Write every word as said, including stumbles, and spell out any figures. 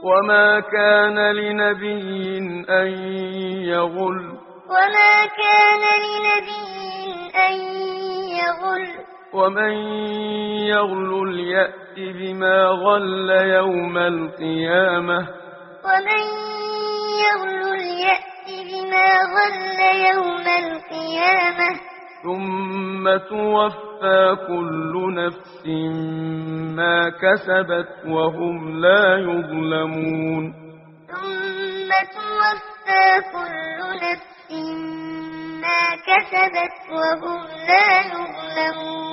وما كان لنبي أن يغل وما كان لنبي أن يغل ومن يغل يأت بما غل يوم القيامة ومن يغل يأت بما غل يوم القيامة ثم توفى كل نفس ما كسبت وهم لا يظلمون ثم توفى كل نفس ما كسبت وهم لا يظلمون